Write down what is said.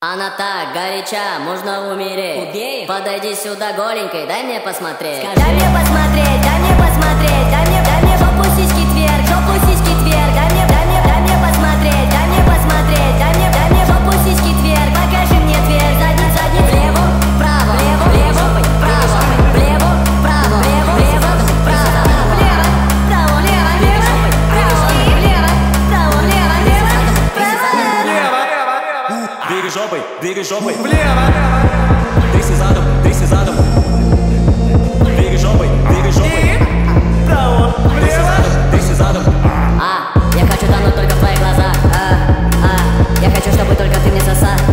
Она так горяча, можно умереть. Убей. Подойди сюда голенькой, дай мне посмотреть. Скажи. Дай мне посмотреть, дай мне посмотреть. Дай мне жопу сиськи тверк, жопу сиськи тверк. Дай мне посмотреть, дай мне посмотреть. Дай мне жопу сиськи тверк, покажи мне тверк. Задницу влево, вправо, влево, влево, вправо, влево, вправо, влево, влево, вправо, влево, вправо, влево, влево, вправо, влево, вправо, влево, влево, вправо. Двигай жопой, влево. Тряси задом. Двигай жопой. Вправо, влево. Тряси задом. Я хочу тонуть только в твоих глазах. Я хочу, чтобы только ты мне сосал.